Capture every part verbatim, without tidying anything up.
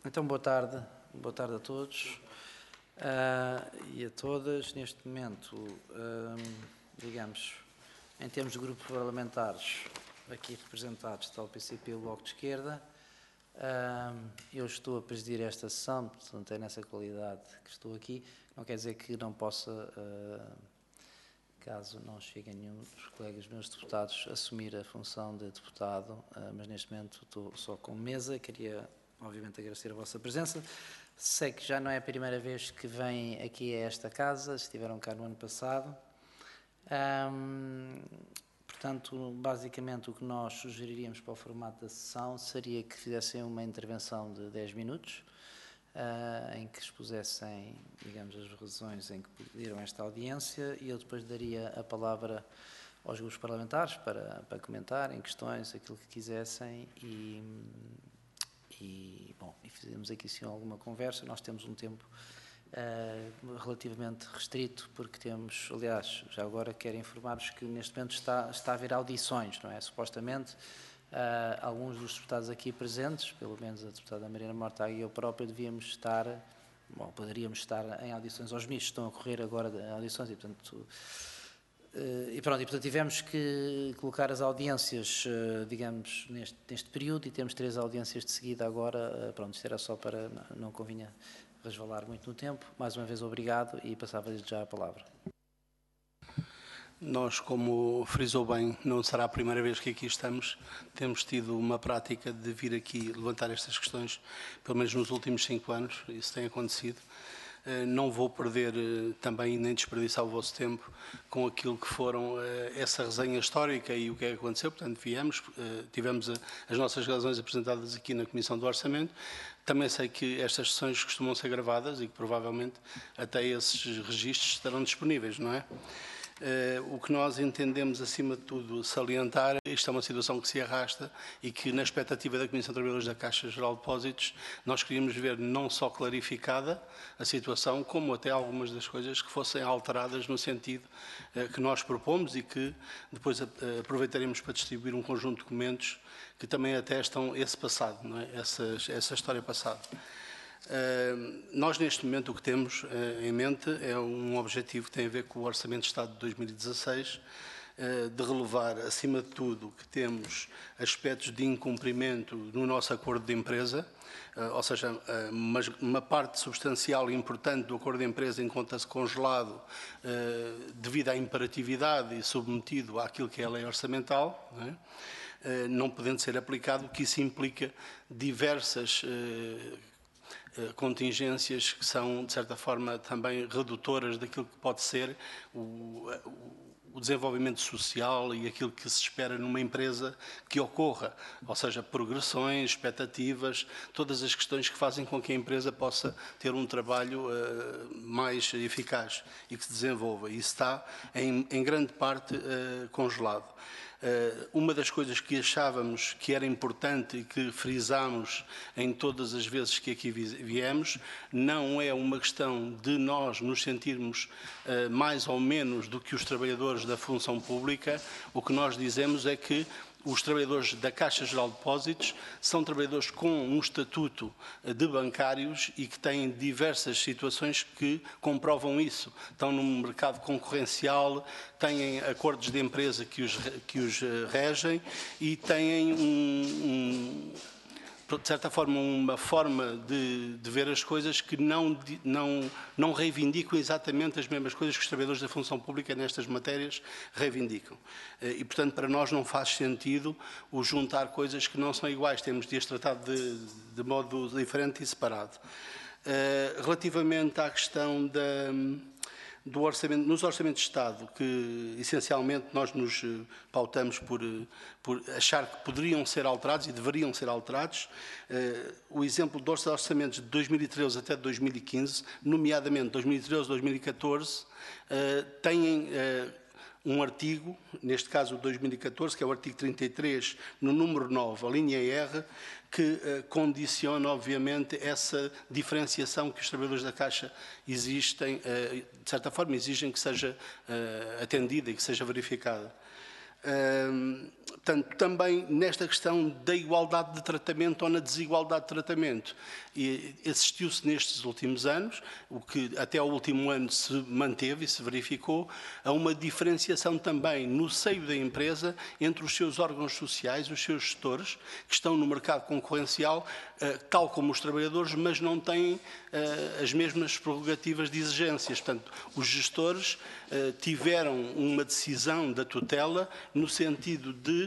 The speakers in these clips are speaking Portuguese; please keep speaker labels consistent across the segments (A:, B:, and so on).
A: Então, boa tarde, boa tarde a todos uh, e a todas. Neste momento, uh, digamos, em termos de grupos parlamentares aqui representados, está o P C P e o Bloco de Esquerda. Uh, eu estou a presidir esta sessão, portanto é nessa qualidade que estou aqui. Não quer dizer que não possa, uh, caso não cheguem nenhum dos colegas meus deputados, assumir a função de deputado, uh, mas neste momento estou só com mesa. Queria obviamente agradecer a vossa presença. Sei que já não é a primeira vez que vêm aqui a esta casa, estiveram cá no ano passado. Um, portanto, basicamente o que nós sugeriríamos para o formato da sessão seria que fizessem uma intervenção de dez minutos, uh, em que expusessem, digamos, as razões em que pediram esta audiência, e eu depois daria a palavra aos grupos parlamentares para, para comentarem questões, aquilo que quisessem, e E, bom, e fizemos aqui sim alguma conversa. Nós temos um tempo uh, relativamente restrito, porque temos, aliás, já agora quero informar-vos que neste momento está, está a haver audições, não é? Supostamente, uh, alguns dos deputados aqui presentes, pelo menos a deputada Mariana Mortágua e eu próprio, devíamos estar, bom, poderíamos estar em audições aos mistos, estão a correr agora audições e, portanto, Uh, e pronto, e portanto tivemos que colocar as audiências, uh, digamos, neste, neste período, e temos três audiências de seguida agora. Uh, pronto, isto era só para, não, não convinha resvalar muito no tempo. Mais uma vez, obrigado, e passava-lhe já a palavra.
B: Nós, como frisou bem, não será a primeira vez que aqui estamos. Temos tido uma prática de vir aqui levantar estas questões, pelo menos nos últimos cinco anos, isso tem acontecido. Não vou perder também nem desperdiçar o vosso tempo com aquilo que foram essa resenha histórica e o que é que aconteceu. Portanto, viemos, tivemos as nossas razões apresentadas aqui na Comissão do Orçamento. Também sei que estas sessões costumam ser gravadas e que provavelmente até esses registros estarão disponíveis, não é? Uh, o que nós entendemos, acima de tudo, salientar, isto é uma situação que se arrasta e que, na expectativa da Comissão de Trabalhadores da Caixa Geral de Depósitos, nós queríamos ver não só clarificada a situação, como até algumas das coisas que fossem alteradas no sentido uh, que nós propomos, e que depois uh, aproveitaremos para distribuir um conjunto de documentos que também atestam esse passado, não é? essa, essa história passada. Uh, nós, neste momento, o que temos uh, em mente é um objetivo que tem a ver com o Orçamento de Estado de dois mil e dezasseis, uh, de relevar, acima de tudo, que temos aspectos de incumprimento no nosso acordo de empresa, uh, ou seja, uh, uma, uma parte substancial e importante do acordo de empresa encontra-se congelado uh, devido à imperatividade e submetido àquilo que é a lei orçamental, não é? Uh, não podendo ser aplicado, o que isso implica diversas uh, contingências que são, de certa forma, também redutoras daquilo que pode ser o, o desenvolvimento social e aquilo que se espera numa empresa que ocorra, ou seja, progressões, expectativas, todas as questões que fazem com que a empresa possa ter um trabalho uh, mais eficaz e que se desenvolva. Isso está, em, em grande parte, uh, congelado. Uh, uma das coisas que achávamos que era importante e que frisámos em todas as vezes que aqui viemos, não é uma questão de nós nos sentirmos uh, mais ou menos do que os trabalhadores da função pública. O que nós dizemos é que os trabalhadores da Caixa Geral de Depósitos são trabalhadores com um estatuto de bancários e que têm diversas situações que comprovam isso. Estão num mercado concorrencial, têm acordos de empresa que os, que os regem e têm, um, um, de certa forma, uma forma de, de ver as coisas que não, não, não reivindicam exatamente as mesmas coisas que os trabalhadores da função pública nestas matérias reivindicam. E, portanto, para nós não faz sentido o juntar coisas que não são iguais, temos de as tratar de, de modo diferente e separado. Relativamente à questão da... Do orçamento, nos orçamentos de Estado, que essencialmente nós nos pautamos por, por achar que poderiam ser alterados e deveriam ser alterados, uh, o exemplo dos orçamentos de dois mil e treze até dois mil e quinze, nomeadamente dois mil e treze a dois mil e catorze, uh, têm uh, um artigo, neste caso o dois mil e catorze, que é o artigo trinta e três, no número nove, a linha R, que uh, condiciona, obviamente, essa diferenciação que os trabalhadores da Caixa existem, uh, de certa forma, exigem que seja uh, atendida e que seja verificada. Uh, portanto, também nesta questão da igualdade de tratamento ou na desigualdade de tratamento. E assistiu-se nestes últimos anos, o que até ao último ano se manteve e se verificou, a uma diferenciação também no seio da empresa entre os seus órgãos sociais, os seus gestores, que estão no mercado concorrencial, tal como os trabalhadores, mas não têm as mesmas prerrogativas de exigências. Portanto, os gestores tiveram uma decisão da tutela no sentido de,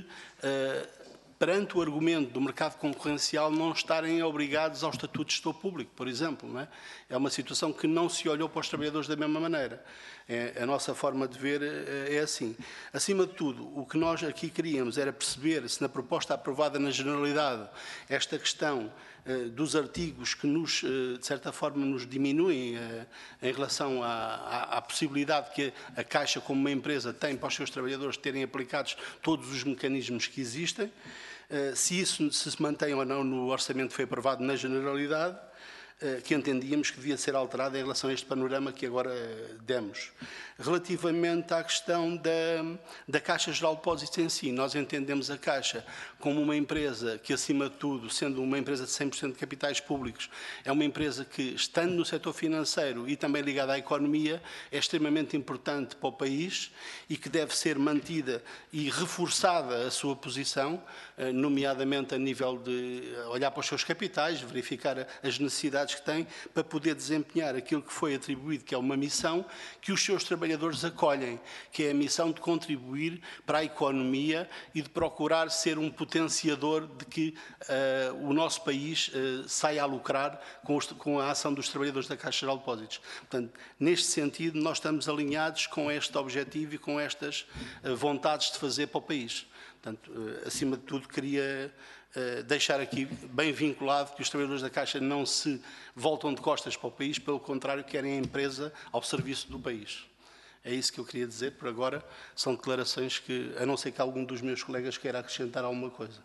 B: perante o argumento do mercado concorrencial, não estarem obrigados ao estatuto de gestor público, por exemplo. Não é? É uma situação que não se olhou para os trabalhadores da mesma maneira. É, a nossa forma de ver é assim. Acima de tudo, o que nós aqui queríamos era perceber se na proposta aprovada na Generalidade esta questão eh, dos artigos que nos, eh, de certa forma, nos diminuem eh, em relação à, à, à possibilidade que a Caixa, como uma empresa, tem para os seus trabalhadores terem aplicados todos os mecanismos que existem, eh, se isso se mantém ou não no orçamento que foi aprovado na Generalidade, que entendíamos que devia ser alterada em relação a este panorama que agora demos. Relativamente à questão da, da Caixa Geral de Depósitos em si, nós entendemos a Caixa como uma empresa que, acima de tudo, sendo uma empresa de cem por cento de capitais públicos, é uma empresa que, estando no setor financeiro e também ligada à economia, é extremamente importante para o país e que deve ser mantida e reforçada a sua posição, nomeadamente a nível de olhar para os seus capitais, verificar as necessidades que tem para poder desempenhar aquilo que foi atribuído, que é uma missão que os seus trabalhadores acolhem, que é a missão de contribuir para a economia e de procurar ser um potenciador de que uh, o nosso país uh, saia a lucrar com, os, com a ação dos trabalhadores da Caixa Geral de Depósitos. Portanto, neste sentido, nós estamos alinhados com este objetivo e com estas uh, vontades de fazer para o país. Portanto, uh, acima de tudo, queria Uh, deixar aqui bem vinculado que os trabalhadores da Caixa não se voltam de costas para o país, pelo contrário, querem a empresa ao serviço do país. É isso que eu queria dizer. Por agora, são declarações que, a não ser que algum dos meus colegas queira acrescentar alguma coisa.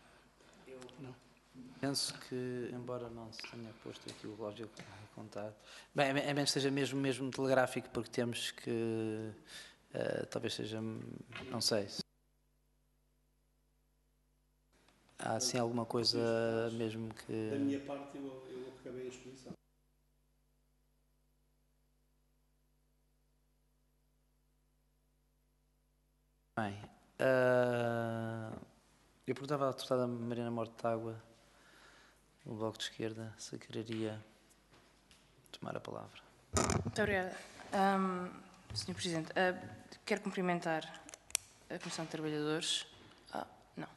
A: Eu não. Penso que, embora não se tenha posto aqui o relógio a contar, bem, é menos que seja mesmo, mesmo telegráfico, porque temos que, uh, talvez seja, não sei, há assim alguma coisa mesmo que...
B: Da minha parte, eu, eu acabei a exposição.
A: Bem, uh, eu perguntava à deputada Mariana Mortágua, do Bloco de Esquerda, se quereria tomar a palavra.
C: Muito obrigada. Um, senhor Presidente, uh, quero cumprimentar a Comissão de Trabalhadores. Ah, não.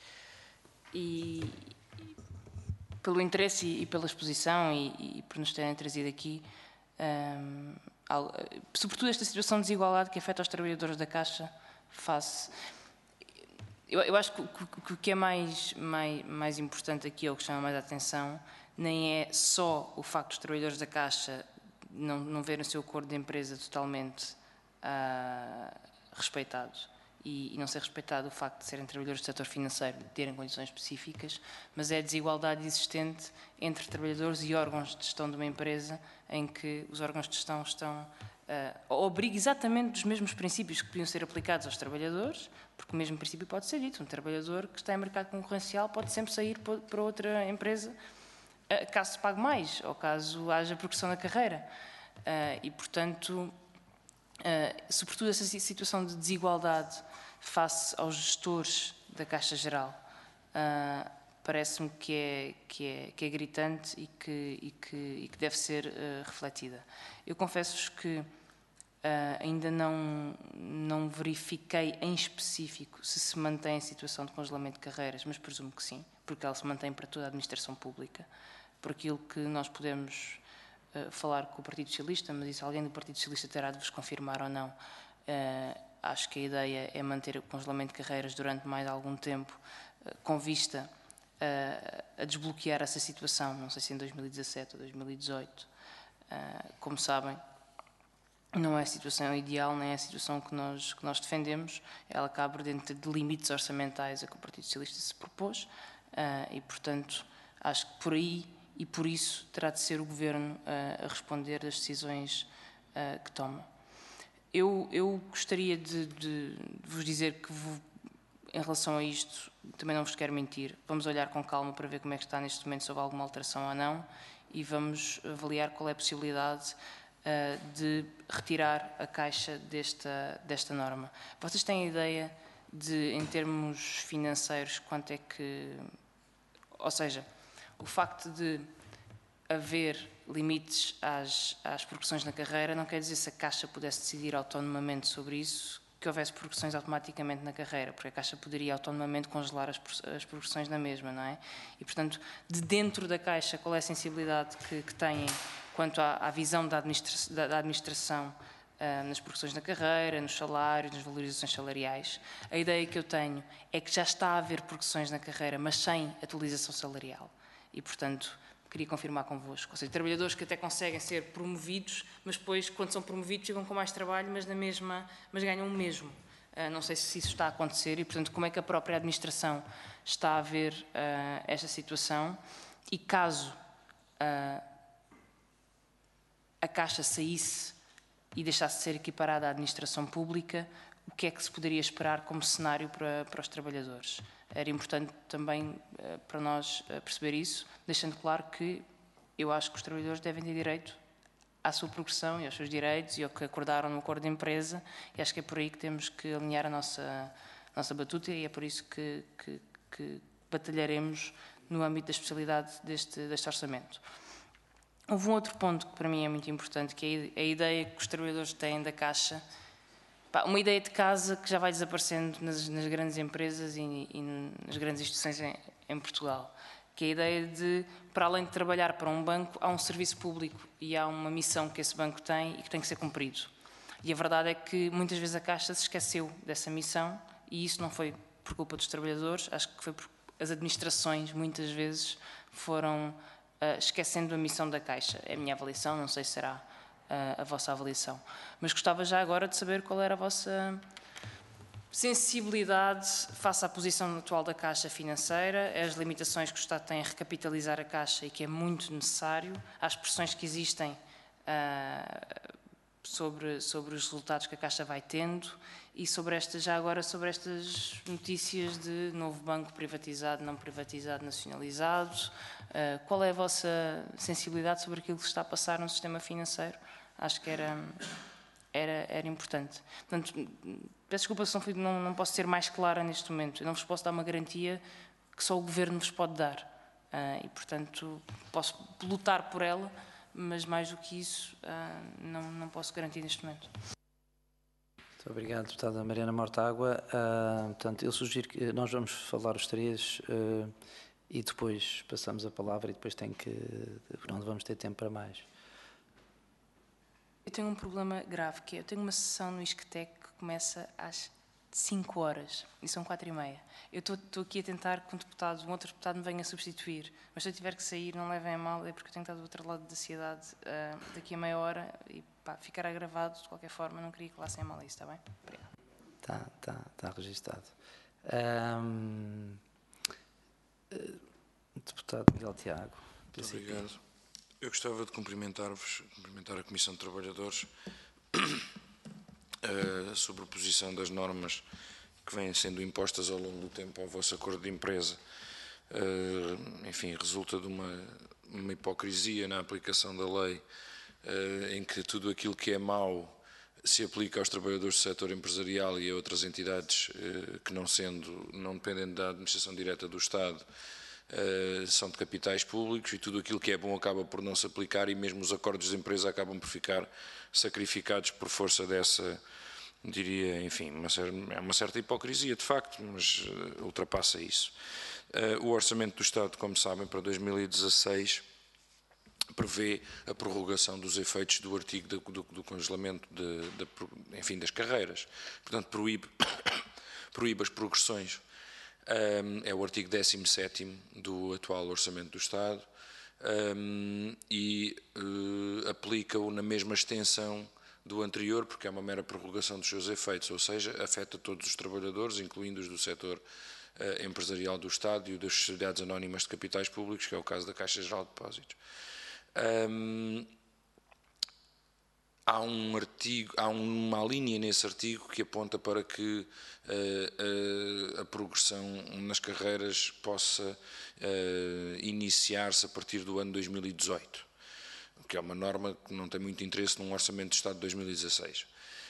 C: E, e pelo interesse e, e pela exposição e, e por nos terem trazido aqui, um, algo, sobretudo esta situação de desigualdade que afeta os trabalhadores da Caixa face... Eu, eu acho que o que é mais, mais, mais importante aqui, ou que chama mais a atenção, nem é só o facto dos trabalhadores da Caixa não, não verem o seu acordo de empresa totalmente uh, respeitado e, e não ser respeitado o facto de serem trabalhadores do setor financeiro, de terem condições específicas, mas é a desigualdade existente entre trabalhadores e órgãos de gestão de uma empresa em que os órgãos de gestão estão uh, ao abrigo exatamente dos mesmos princípios que podiam ser aplicados aos trabalhadores, porque o mesmo princípio pode ser dito. Um trabalhador que está em mercado concorrencial pode sempre sair para outra empresa caso se pague mais ou caso haja progressão na carreira. E, portanto, sobretudo essa situação de desigualdade face aos gestores da Caixa Geral, parece-me que é, que, é, que é gritante e que, e que, e que deve ser refletida. Eu confesso-vos que Uh, ainda não, não verifiquei em específico se se mantém a situação de congelamento de carreiras, mas presumo que sim, porque ela se mantém para toda a administração pública. Por aquilo que nós podemos uh, falar com o Partido Socialista, mas isso alguém do Partido Socialista terá de vos confirmar ou não. Uh, acho que a ideia é manter o congelamento de carreiras durante mais algum tempo, uh, com vista uh, a desbloquear essa situação, não sei se em dois mil e dezassete ou dois mil e dezoito. Uh, como sabem, não é a situação ideal, nem é a situação que nós, que nós defendemos. Ela cabe dentro de limites orçamentais a que o Partido Socialista se propôs uh, e, portanto, acho que por aí e por isso terá de ser o Governo uh, a responder das decisões uh, que toma. Eu, eu gostaria de, de, de vos dizer que vou, em relação a isto, também não vos quero mentir, vamos olhar com calma para ver como é que está neste momento, se houve alguma alteração ou não, e vamos avaliar qual é a possibilidade uh, de retirar a Caixa desta, desta norma. Vocês têm ideia de, em termos financeiros, quanto é que... Ou seja, o facto de haver limites às, às progressões na carreira não quer dizer se a Caixa pudesse decidir autonomamente sobre isso, que houvesse progressões automaticamente na carreira, porque a Caixa poderia autonomamente congelar as, as progressões na mesma, não é? E, portanto, de dentro da Caixa, qual é a sensibilidade que, que têm quanto à, à visão da, administra da, da administração uh, nas progressões na carreira, nos salários, nas valorizações salariais? A ideia que eu tenho é que já está a haver progressões na carreira, mas sem atualização salarial. E, portanto, queria confirmar convosco. Ou seja, trabalhadores que até conseguem ser promovidos, mas depois, quando são promovidos, chegam com mais trabalho, mas, na mesma, mas ganham o mesmo. Uh, não sei se isso está a acontecer e, portanto, como é que a própria administração está a ver uh, esta situação e caso uh, a Caixa saísse e deixasse de ser equiparada à administração pública, o que é que se poderia esperar como cenário para, para os trabalhadores? Era importante também uh, para nós uh, perceber isso, deixando claro que eu acho que os trabalhadores devem ter direito à sua progressão e aos seus direitos e ao que acordaram no acordo de empresa, e acho que é por aí que temos que alinhar a nossa, a nossa batuta e é por isso que, que, que batalharemos no âmbito da especialidade deste, deste orçamento. Houve um outro ponto que para mim é muito importante, que é a ideia que os trabalhadores têm da Caixa. Uma ideia de casa que já vai desaparecendo nas, nas grandes empresas e, e nas grandes instituições em, em Portugal, que é a ideia de, para além de trabalhar para um banco, há um serviço público e há uma missão que esse banco tem e que tem que ser cumprido. E a verdade é que muitas vezes a Caixa se esqueceu dessa missão e isso não foi por culpa dos trabalhadores, acho que foi porque as administrações muitas vezes foram uh, esquecendo a missão da Caixa. É a minha avaliação, não sei se será a, a vossa avaliação. Mas gostava já agora de saber qual era a vossa sensibilidade face à posição atual da Caixa financeira, as limitações que o Estado tem a recapitalizar a Caixa e que é muito necessário, às pressões que existem uh, sobre, sobre os resultados que a Caixa vai tendo e sobre esta, já agora sobre estas notícias de novo banco privatizado, não privatizado, nacionalizado. Uh, qual é a vossa sensibilidade sobre aquilo que se está a passar no sistema financeiro? Acho que era... Era, era importante. Portanto, peço desculpa se não, fui, não, não posso ser mais clara neste momento. Eu não vos posso dar uma garantia que só o Governo vos pode dar. Uh, e, portanto, posso lutar por ela, mas mais do que isso, uh, não, não posso garantir neste momento.
A: Muito obrigado, deputada Mariana Mortágua. Uh, portanto, eu sugiro que nós vamos falar os três uh, e depois passamos a palavra e depois tem que... não vamos ter tempo para mais.
C: Eu tenho um problema grave, que é, eu tenho uma sessão no Isquetec que começa às cinco horas e são quatro e meia. Eu estou aqui a tentar que um deputado, um outro deputado me venha substituir, mas se eu tiver que sair, não levem a mal, é porque eu tenho que estar do outro lado da cidade uh, daqui a meia hora e pá, ficará gravado de qualquer forma, não queria que lá sem mal isso, está bem? Obrigado.
A: Está, está, está registado. Um, deputado Miguel Tiago.
D: Muito obrigado. Eu gostava de cumprimentar-vos, cumprimentar a Comissão de Trabalhadores a sobreposição das normas que vêm sendo impostas ao longo do tempo ao vosso acordo de empresa. Uh, enfim, resulta de uma, uma hipocrisia na aplicação da lei, uh, em que tudo aquilo que é mau se aplica aos trabalhadores do setor empresarial e a outras entidades uh, que, não sendo, não dependendo da administração direta do Estado, Uh, são de capitais públicos e tudo aquilo que é bom acaba por não se aplicar e mesmo os acordos de empresa acabam por ficar sacrificados por força dessa, diria, enfim, uma, é uma certa hipocrisia de facto, mas uh, ultrapassa isso. Uh, o Orçamento do Estado, como sabem, para dois mil e dezasseis prevê a prorrogação dos efeitos do artigo do, do, do congelamento de, de, enfim, das carreiras, portanto proíbe, proíbe as progressões. Um, é o artigo décimo sétimo do atual Orçamento do Estado um, e uh, aplica-o na mesma extensão do anterior, porque é uma mera prorrogação dos seus efeitos, ou seja, afeta todos os trabalhadores, incluindo os do setor uh, empresarial do Estado e o das sociedades anónimas de capitais públicos, que é o caso da Caixa Geral de Depósitos. Um, há um artigo, há uma linha nesse artigo que aponta para que uh, uh, a progressão nas carreiras possa uh, iniciar-se a partir do ano dois mil e dezoito, que é uma norma que não tem muito interesse num Orçamento de Estado de dois mil e dezasseis.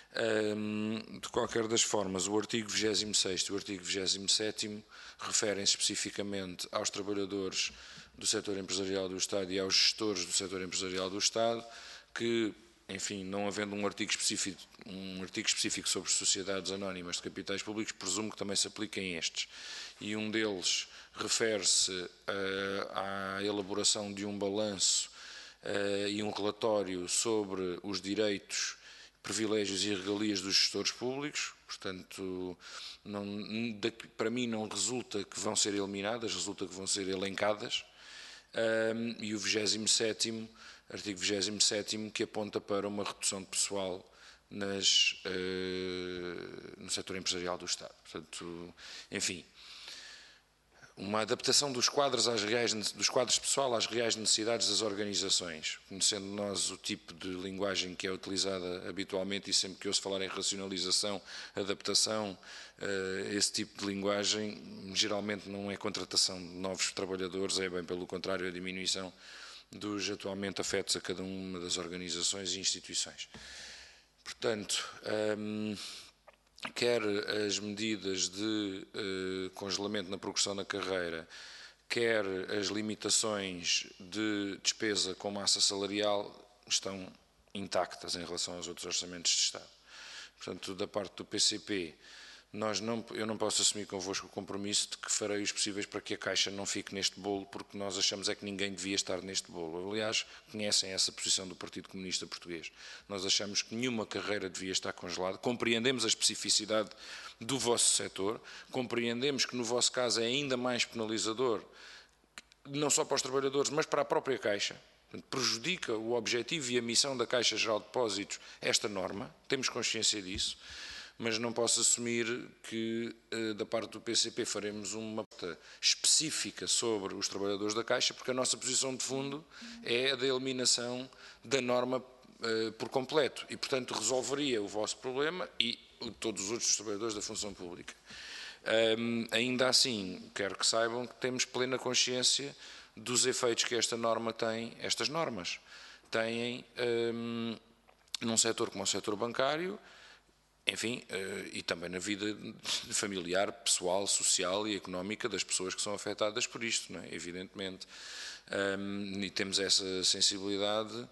D: Um, de qualquer das formas, o artigo vigésimo sexto e o artigo vigésimo sétimo referem-se especificamente aos trabalhadores do setor empresarial do Estado e aos gestores do setor empresarial do Estado, que, enfim, não havendo um artigo específico, um artigo específico sobre sociedades anónimas de capitais públicos, presumo que também se apliquem estes. E um deles refere-se uh, à elaboração de um balanço uh, e um relatório sobre os direitos, privilégios e regalias dos gestores públicos. Portanto, não, para mim não resulta que vão ser eliminadas, resulta que vão ser elencadas. Um, e o vigésimo sétimo, artigo vigésimo sétimo, que aponta para uma redução de pessoal nas, uh, no setor empresarial do Estado. Portanto, enfim, uma adaptação dos quadros, às reais, dos quadros de pessoal às reais necessidades das organizações, conhecendo nós o tipo de linguagem que é utilizada habitualmente, e sempre que ouço falar em racionalização, adaptação, esse tipo de linguagem geralmente não é contratação de novos trabalhadores, é bem pelo contrário, a diminuição dos atualmente afetos a cada uma das organizações e instituições. Portanto, hum, quer as medidas de uh, congelamento na progressão da carreira, quer as limitações de despesa com massa salarial estão intactas em relação aos outros orçamentos de Estado. Portanto, da parte do P C P, nós não, eu não posso assumir convosco o compromisso de que farei os possíveis para que a Caixa não fique neste bolo, porque nós achamos é que ninguém devia estar neste bolo. Aliás, conhecem essa posição do Partido Comunista Português. Nós achamos que nenhuma carreira devia estar congelada, compreendemos a especificidade do vosso setor, compreendemos que no vosso caso é ainda mais penalizador, não só para os trabalhadores, mas para a própria Caixa. Portanto, prejudica o objetivo e a missão da Caixa Geral de Depósitos esta norma, temos consciência disso, mas não posso assumir que da parte do P C P faremos uma nota específica sobre os trabalhadores da Caixa, porque a nossa posição de fundo é a da eliminação da norma uh, por completo e, portanto, resolveria o vosso problema e todos os outros trabalhadores da função pública. Um, ainda assim, quero que saibam que temos plena consciência dos efeitos que esta norma tem, estas normas têm um, num setor como o setor bancário, enfim, e também na vida familiar, pessoal, social e económica das pessoas que são afetadas por isto, não é? Evidentemente. Um, e temos essa sensibilidade.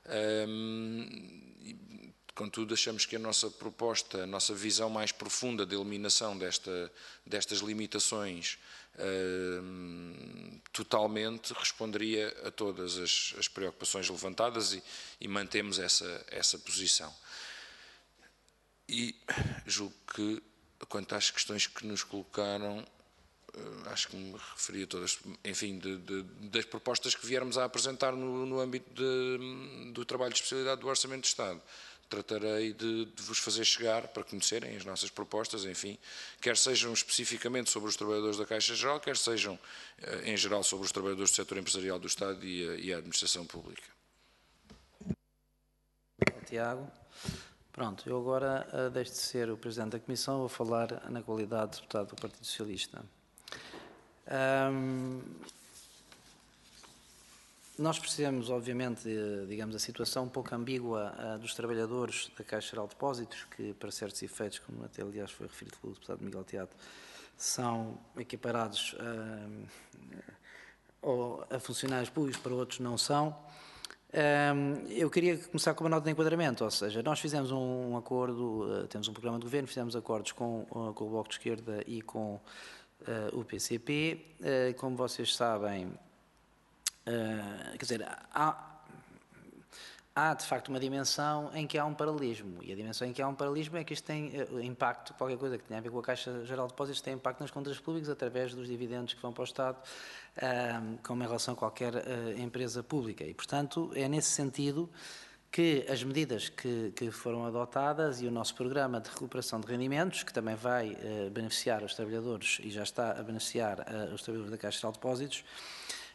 D: Um, contudo, achamos que a nossa proposta, a nossa visão mais profunda de eliminação desta, destas limitações um, totalmente responderia a todas as, as preocupações levantadas e, e mantemos essa, essa posição. E julgo que, quanto às questões que nos colocaram, acho que me referi a todas, enfim, de, de, das propostas que viermos a apresentar no, no âmbito de, do trabalho de especialidade do Orçamento de Estado. Tratarei de, de vos fazer chegar para conhecerem as nossas propostas, enfim, quer sejam especificamente sobre os trabalhadores da Caixa Geral, quer sejam, em geral, sobre os trabalhadores do setor empresarial do Estado e a, e a administração pública.
A: Tiago. Pronto, eu agora uh, deixo de ser o Presidente da Comissão, vou falar na qualidade de deputado do Partido Socialista. Um, nós percebemos, obviamente, de, digamos, a situação um pouco ambígua uh, dos trabalhadores da Caixa Geral de Depósitos, que, para certos efeitos, como até aliás foi referido pelo deputado Miguel Teatro, são equiparados uh, ou a funcionários públicos, para outros não são. Um, eu queria começar com uma nota de enquadramento, ou seja, nós fizemos um, um acordo, uh, temos um programa de governo, fizemos acordos com, uh, com o Bloco de Esquerda e com uh, o P C P. Uh, como vocês sabem, uh, quer dizer, há, há de facto uma dimensão em que há um paralelismo, e a dimensão em que há um paralelismo é que isto tem uh, impacto, qualquer coisa que tenha a ver com a Caixa Geral de Depósitos tem impacto nas contas públicas através dos dividendos que vão para o Estado, Uh, como em relação a qualquer uh, empresa pública. E, portanto, é nesse sentido que as medidas que, que foram adotadas e o nosso programa de recuperação de rendimentos, que também vai uh, beneficiar os trabalhadores e já está a beneficiar uh, os trabalhadores da Caixa Geral de Depósitos,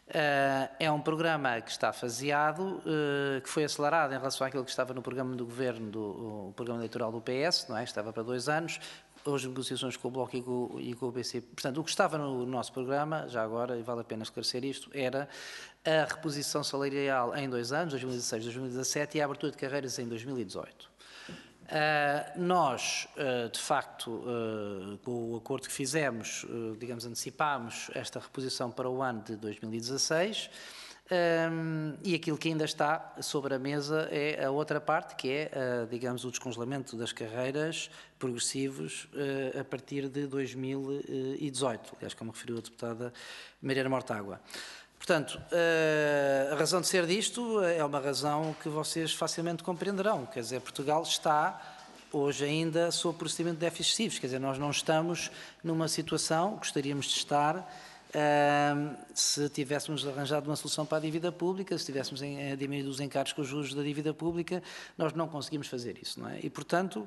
A: Uh, é um programa que está faseado, uh, que foi acelerado em relação àquilo que estava no programa do Governo, do, o programa eleitoral do P S, não é? Que estava para dois anos, as negociações com o Bloco e com, e com o P C. Portanto, o que estava no nosso programa, já agora, e vale a pena esclarecer isto, era a reposição salarial em dois anos, dois mil e dezasseis, dois mil e dezassete, e a abertura de carreiras em dois mil e dezoito. Uh, nós, uh, de facto, uh, com o acordo que fizemos, uh, digamos, antecipámos esta reposição para o ano de dois mil e dezasseis, um, e aquilo que ainda está sobre a mesa é a outra parte, que é, uh, digamos, o descongelamento das carreiras progressivos uh, a partir de dois mil e dezoito, aliás, como referiu a deputada Mariana Mortágua. Portanto, a razão de ser disto é uma razão que vocês facilmente compreenderão. Quer dizer, Portugal está hoje ainda sob procedimento de déficits excessivos. Quer dizer, nós não estamos numa situação, gostaríamos de estar, Uh, se tivéssemos arranjado uma solução para a dívida pública, se tivéssemos em, a diminuir os encargos com os juros da dívida pública, nós não conseguimos fazer isso, não é? E, portanto,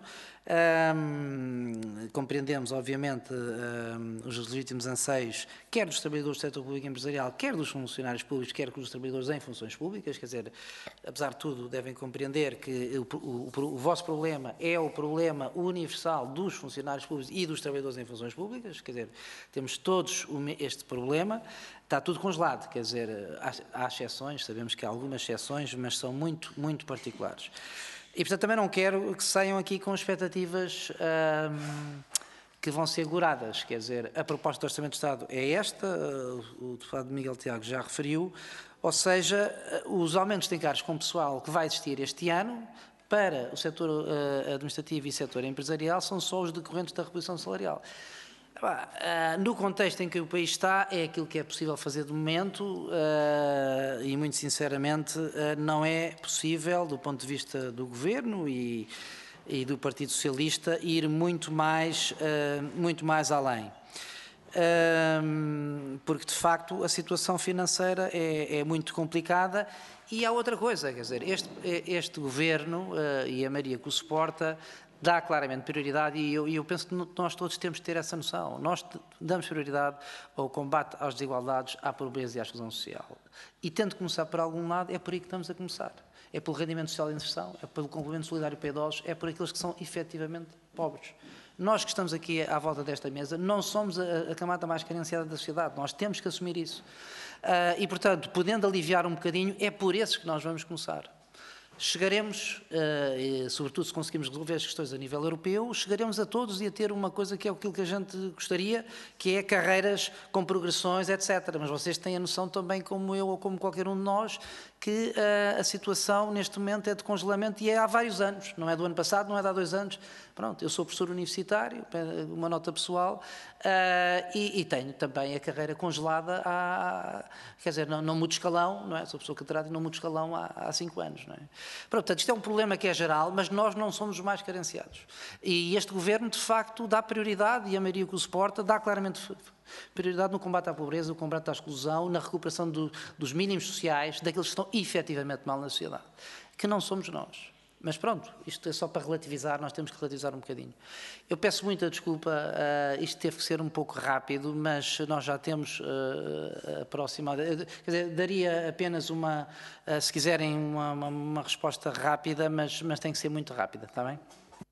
A: um, compreendemos, obviamente, um, os legítimos anseios, quer dos trabalhadores do setor público e empresarial, quer dos funcionários públicos, quer dos trabalhadores em funções públicas. Quer dizer, apesar de tudo, devem compreender que o, o, o, o vosso problema é o problema universal dos funcionários públicos e dos trabalhadores em funções públicas. Quer dizer, temos todos este problema, está tudo congelado, quer dizer, há, há exceções, sabemos que há algumas exceções, mas são muito, muito particulares. E, portanto, também não quero que saiam aqui com expectativas hum, que vão ser goradas, quer dizer, a proposta do Orçamento de Estado é esta, o deputado Miguel Tiago já referiu, ou seja, os aumentos de encargos com pessoal que vai existir este ano para o setor uh, administrativo e setor empresarial são só os decorrentes da reposição salarial. No contexto em que o país está, é aquilo que é possível fazer de momento e, muito sinceramente, não é possível, do ponto de vista do Governo e, e do Partido Socialista, ir muito mais, muito mais além. Porque, de facto, a situação financeira é, é muito complicada. E há outra coisa, quer dizer, este, este Governo e a maioria que o suporta dá claramente prioridade, e eu, eu penso que nós todos temos de ter essa noção. Nós damos prioridade ao combate às desigualdades, à pobreza e à exclusão social. E tendo de começar por algum lado, é por aí que estamos a começar. É pelo rendimento social de inserção, é pelo complemento solidário para idosos, é por aqueles que são efetivamente pobres. Nós que estamos aqui à volta desta mesa não somos a, a camada mais carenciada da sociedade, nós temos que assumir isso. Uh, e, portanto, podendo aliviar um bocadinho, é por esses que nós vamos começar. Chegaremos, uh, sobretudo se conseguimos resolver as questões a nível europeu, chegaremos a todos e a ter uma coisa que é aquilo que a gente gostaria, que é carreiras com progressões, etcétera. Mas vocês têm a noção também, como eu ou como qualquer um de nós, que uh, a situação neste momento é de congelamento e é há vários anos, não é do ano passado, não é de há dois anos. Pronto, eu sou professor universitário, uma nota pessoal, uh, e, e tenho também a carreira congelada há, quer dizer, não, não mudo escalão, não é? Sou professor catedrático e não mudo escalão há, há cinco anos, não é? Pronto, portanto, isto é um problema que é geral, mas nós não somos os mais carenciados. E este Governo, de facto, dá prioridade, e a maioria que o suporta, dá claramente prioridade no combate à pobreza, no combate à exclusão, na recuperação do, dos mínimos sociais, daqueles que estão efetivamente mal na sociedade, que não somos nós. Mas pronto, isto é só para relativizar, nós temos que relativizar um bocadinho. Eu peço muita desculpa, uh, isto teve que ser um pouco rápido, mas nós já temos uh, aproximado, quer dizer, daria apenas uma, uh, se quiserem, uma, uma, uma resposta rápida, mas, mas tem que ser muito rápida, está bem?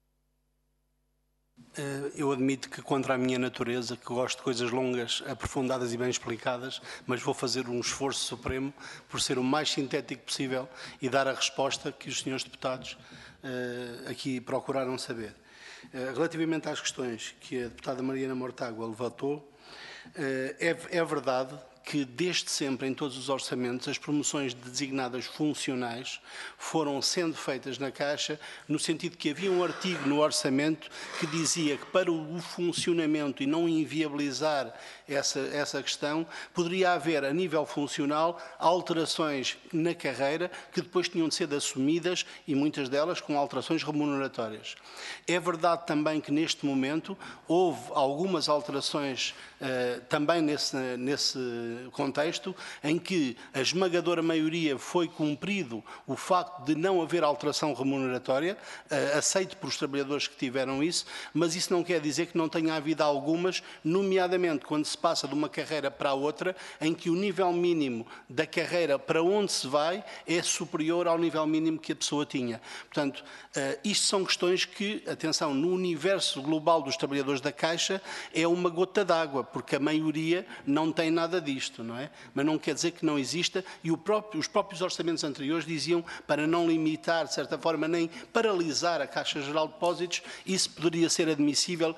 B: Eu admito que, contra a minha natureza, que gosto de coisas longas, aprofundadas e bem explicadas, mas vou fazer um esforço supremo por ser o mais sintético possível e dar a resposta que os senhores deputados uh, aqui procuraram saber. Uh, relativamente às questões que a deputada Mariana Mortágua levantou, uh, é, é verdade que desde sempre em todos os orçamentos as promoções designadas funcionais foram sendo feitas na Caixa, no sentido que havia um artigo no orçamento que dizia que para o funcionamento e não inviabilizar essa, essa questão, poderia haver a nível funcional alterações na carreira que depois tinham de ser assumidas e muitas delas com alterações remuneratórias. É verdade também que neste momento houve algumas alterações uh, também nesse, nesse contexto, em que a esmagadora maioria foi cumprido o facto de não haver alteração remuneratória, aceito por os trabalhadores que tiveram isso, mas isso não quer dizer que não tenha havido algumas, nomeadamente quando se passa de uma carreira para a outra, em que o nível mínimo da carreira para onde se vai é superior ao nível mínimo que a pessoa tinha. Portanto, isto são questões que, atenção, no universo global dos trabalhadores da Caixa é uma gota d'água, porque a maioria não tem nada disto, não é? Mas não quer dizer que não exista, e o próprio, os próprios orçamentos anteriores diziam para não limitar, de certa forma, nem paralisar a Caixa Geral de Depósitos, isso poderia ser admissível,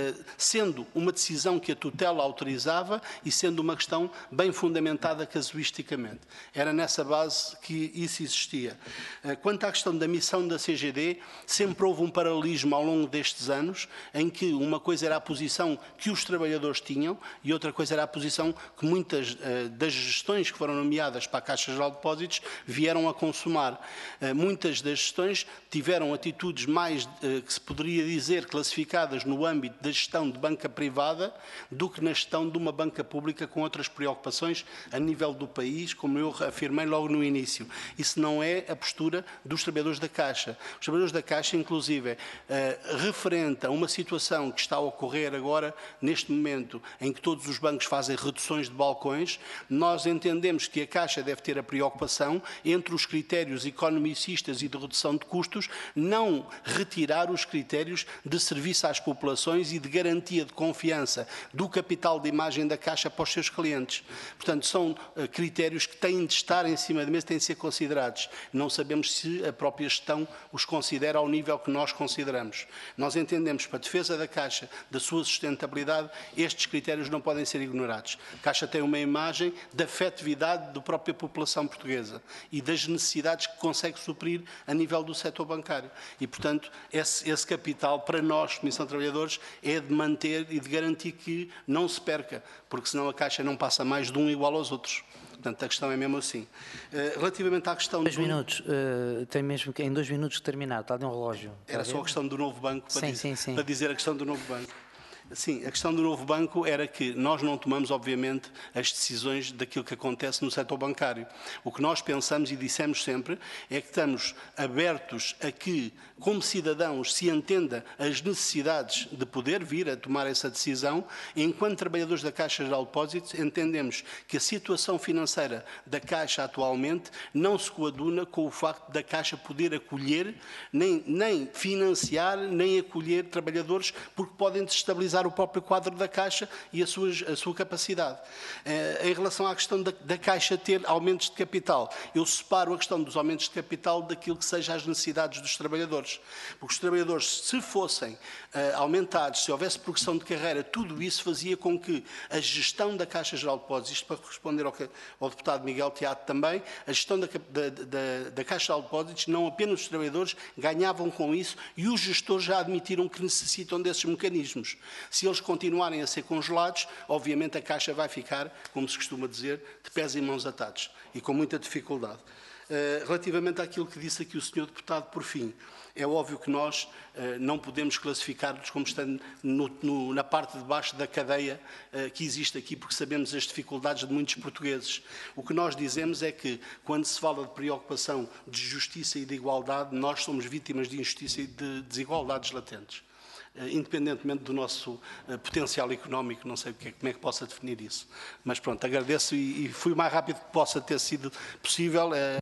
B: sendo uma decisão que a tutela autorizava e sendo uma questão bem fundamentada casuisticamente. Era nessa base que isso existia. Quanto à questão da missão da C G D, sempre houve um paralelismo ao longo destes anos, em que uma coisa era a posição que os trabalhadores tinham e outra coisa era a posição que muitas uh, das gestões que foram nomeadas para a Caixa Geral de Depósitos vieram a consumar. Uh, muitas das gestões tiveram atitudes mais, uh, que se poderia dizer, classificadas no âmbito da gestão de banca privada do que na gestão de uma banca pública com outras preocupações a nível do país, como eu afirmei logo no início. Isso não é a postura dos trabalhadores da Caixa. Os trabalhadores da Caixa, inclusive, uh, referente a uma situação que está a ocorrer agora, neste momento, em que todos os bancos fazem reduções de balcões, nós entendemos que a Caixa deve ter a preocupação, entre os critérios economicistas e de redução de custos, não retirar os critérios de serviço às populações e de garantia de confiança do capital de imagem da Caixa para os seus clientes. Portanto, são uh, critérios que têm de estar em cima da mesa, têm de ser considerados. Não sabemos se a própria gestão os considera ao nível que nós consideramos. Nós entendemos, para a defesa da Caixa, da sua sustentabilidade, estes critérios não podem ser ignorados. A Caixa tem uma imagem da afetividade da própria população portuguesa e das necessidades que consegue suprir a nível do setor bancário. E, portanto, esse, esse capital, para nós, Comissão de Trabalhadores, é de manter e de garantir que não se perca, porque senão a Caixa não passa mais de um igual aos outros. Portanto, a questão é mesmo assim. Uh, relativamente à questão...
A: Dois
B: do...
A: minutos, uh, tem mesmo que em dois minutos terminar, está de um relógio.
B: Era só a questão do novo banco, para,
A: sim,
B: dizer,
A: sim, sim.
B: para dizer a questão do novo banco. Sim, a questão do novo banco era que nós não tomamos, obviamente, as decisões daquilo que acontece no setor bancário. O que nós pensamos e dissemos sempre é que estamos abertos a que, como cidadãos, se entenda as necessidades de poder vir a tomar essa decisão. Enquanto trabalhadores da Caixa Geral de Depósitos, entendemos que a situação financeira da Caixa atualmente não se coaduna com o facto da Caixa poder acolher, nem, nem financiar, nem acolher trabalhadores, porque podem desestabilizar o próprio quadro da Caixa e a sua, a sua capacidade. Eh, em relação à questão da, da Caixa ter aumentos de capital, eu separo a questão dos aumentos de capital daquilo que seja as necessidades dos trabalhadores. Porque os trabalhadores, se fossem eh, aumentados, se houvesse progressão de carreira, tudo isso fazia com que a gestão da Caixa Geral de Depósitos, isto para responder ao, ao deputado Miguel Teatro também, a gestão da, da, da, da Caixa Geral de Depósitos, não apenas os trabalhadores ganhavam com isso e os gestores já admitiram que necessitam desses mecanismos. Se eles continuarem a ser congelados, obviamente a Caixa vai ficar, como se costuma dizer, de pés e mãos atados e com muita dificuldade. Uh, relativamente àquilo que disse aqui o senhor deputado, por fim, é óbvio que nós uh, não podemos classificar-nos como estando no, no, na parte de baixo da cadeia uh, que existe aqui, porque sabemos as dificuldades de muitos portugueses. O que nós dizemos é que, quando se fala de preocupação de justiça e de igualdade, nós somos vítimas de injustiça e de desigualdades latentes. Independentemente do nosso uh, potencial económico, não sei como é que possa definir isso. Mas pronto, agradeço e, e fui o mais rápido que possa ter sido possível. Uh...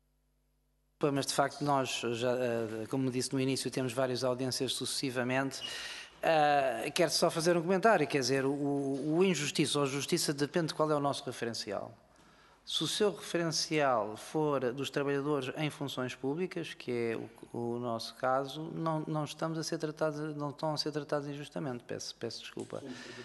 A: Mas de facto nós, já, uh, como disse no início, temos várias audiências sucessivamente. Uh, quero só fazer um comentário, quer dizer, o, o injustiça ou justiça depende de qual é o nosso referencial. Se o seu referencial for dos trabalhadores em funções públicas, que é o, o nosso caso, não, não estamos a ser tratados, não estão a ser tratados injustamente. Peço, peço desculpa.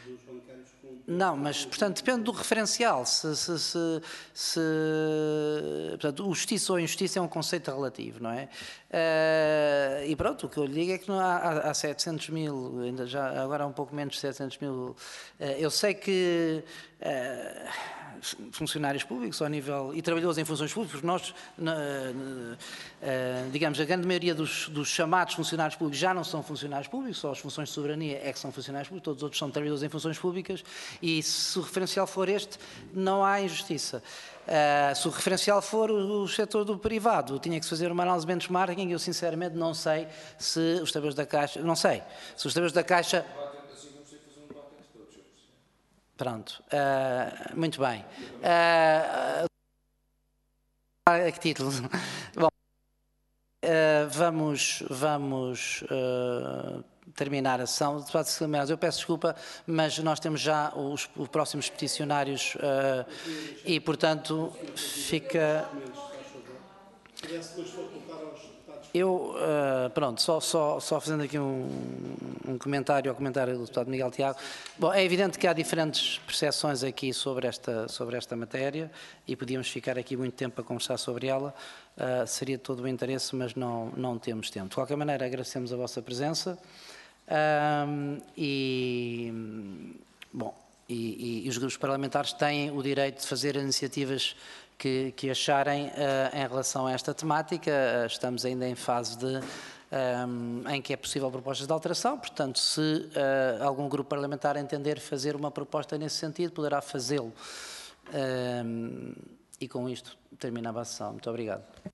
A: Não, mas portanto depende do referencial. Se, se, se, se portanto, o justiça ou injustiça é um conceito relativo, não é? Uh, e pronto, o que eu lhe digo é que não há, há setecentos mil, ainda já agora há um pouco menos de setecentos mil. Uh, eu sei que uh, funcionários públicos ao nível, e trabalhadores em funções públicas, porque nós, na, na, digamos, a grande maioria dos, dos chamados funcionários públicos já não são funcionários públicos, só as funções de soberania é que são funcionários públicos, todos os outros são trabalhadores em funções públicas, e se o referencial for este, não há injustiça. Uh, se o referencial for o, o setor do privado, tinha que se fazer uma análise de benchmarking, eu sinceramente não sei se os trabalhadores da Caixa, não sei, se os trabalhadores da Caixa... Pronto, uh, muito bem. Uh, a que título? Bom, uh, vamos, vamos uh, terminar a sessão. Eu peço desculpa, mas nós temos já os, os próximos peticionários uh, e, portanto, fica... Eu, uh, pronto, só, só, só fazendo aqui um, um comentário ao comentário do deputado Miguel Tiago. Bom, é evidente que há diferentes percepções aqui sobre esta, sobre esta matéria e podíamos ficar aqui muito tempo a conversar sobre ela. Uh, seria de todo o interesse, mas não, não temos tempo. De qualquer maneira, agradecemos a vossa presença uh, e, bom, e, e, e os grupos parlamentares têm o direito de fazer iniciativas Que, que acharem uh, em relação a esta temática. Uh, estamos ainda em fase de, um, em que é possível propostas de alteração, portanto, se uh, algum grupo parlamentar entender fazer uma proposta nesse sentido, poderá fazê-lo. Um, e com isto terminava a sessão. Muito obrigado.